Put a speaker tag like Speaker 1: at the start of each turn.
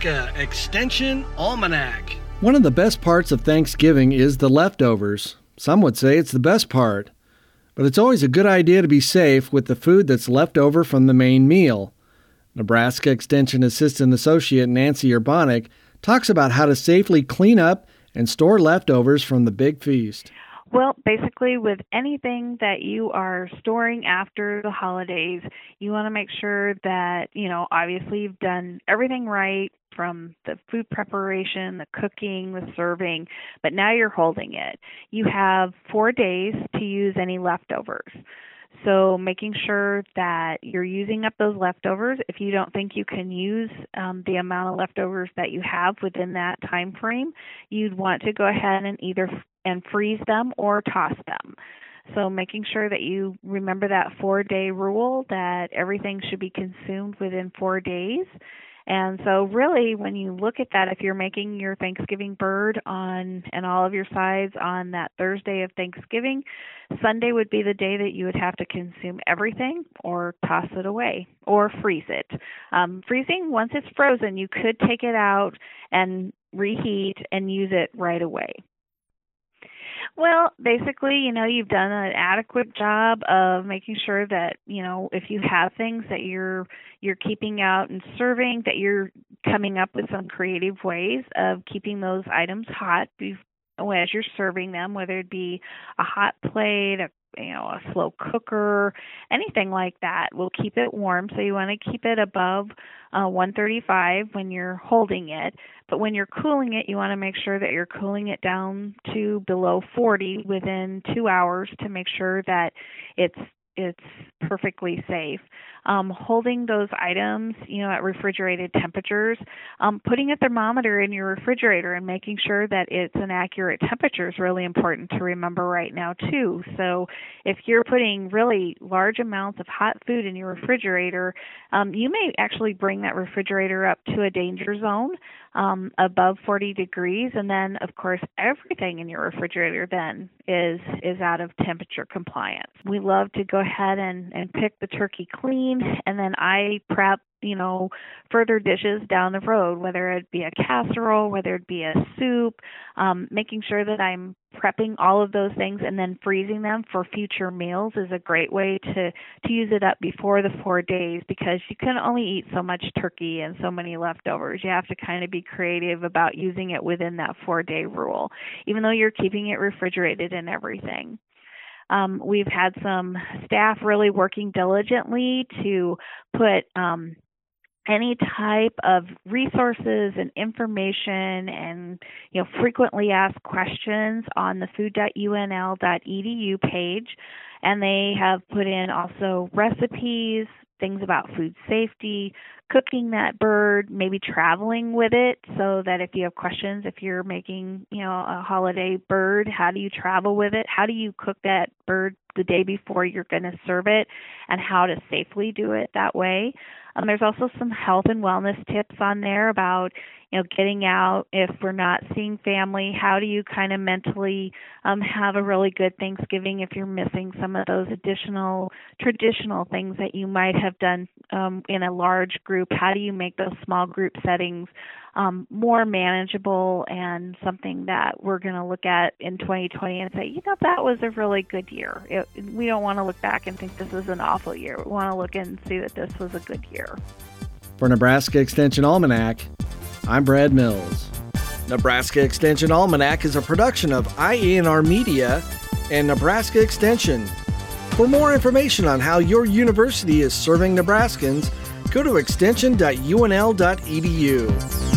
Speaker 1: Nebraska Extension Almanac.
Speaker 2: One of the best parts of Thanksgiving is the leftovers. Some would say it's the best part. But it's always a good idea to be safe with the food that's left over from the main meal. Nebraska Extension Assistant Associate Nancy Urbanic talks about how to safely clean up and store leftovers from the big feast.
Speaker 3: Well, basically with anything that you are storing after the holidays, you want to make sure that, obviously you've done everything right from the food preparation, the cooking, the serving, but now you're holding it. You have 4 days to use any leftovers. So making sure that you're using up those leftovers. If you don't think you can use the amount of leftovers that you have within that time frame, you'd want to go ahead and either freeze them or toss them. So making sure that you remember that 4-day rule, that everything should be consumed within 4 days. And so really, when you look at that, if you're making your Thanksgiving bird and all of your sides on that Thursday of Thanksgiving, Sunday would be the day that you would have to consume everything or toss it away or freeze it. Freezing, once it's frozen, you could take it out and reheat and use it right away. Well, basically, you've done an adequate job of making sure that, if you have things that you're keeping out and serving, that you're coming up with some creative ways of keeping those items hot as you're serving them, whether it be a hot plate, a slow cooker, anything like that will keep it warm. So you want to keep it above 135 when you're holding it. But when you're cooling it, you want to make sure that you're cooling it down to below 40 within 2 hours to make sure that it's perfectly safe. Holding those items, at refrigerated temperatures, putting a thermometer in your refrigerator and making sure that it's an accurate temperature is really important to remember right now too. So if you're putting really large amounts of hot food in your refrigerator, you may actually bring that refrigerator up to a danger zone above 40 degrees. And then, of course, everything in your refrigerator then is out of temperature compliance. We love to go ahead and pick the turkey clean, and then I prep further dishes down the road, whether it be a casserole, whether it be a soup, making sure that I'm prepping all of those things and then freezing them for future meals is a great way to use it up before the 4 days, because you can only eat so much turkey and so many leftovers. You have to kind of be creative about using it within that 4-day rule, even though you're keeping it refrigerated and everything. We've had some staff really working diligently to put any type of resources and information and frequently asked questions on the food.unl.edu page, and they have put in also recipes, things about food safety, cooking that bird, maybe traveling with it, so that if you have questions, if you're making a holiday bird, how do you travel with it? How do you cook that bird the day before you're going to serve it, and how to safely do it that way? There's also some health and wellness tips on there about getting out if we're not seeing family. How do you kind of mentally have a really good Thanksgiving if you're missing some of those additional traditional things that you might have done in a large group? How do you make those small group settings more manageable and something that we're going to look at in 2020 and say, that was a really good year. We don't want to look back and think this was an awful year. We want to look and see that this was a good year.
Speaker 2: For Nebraska Extension Almanac, I'm Brad Mills. Nebraska Extension Almanac is a production of IANR Media and Nebraska Extension. For more information on how your university is serving Nebraskans, go to extension.unl.edu.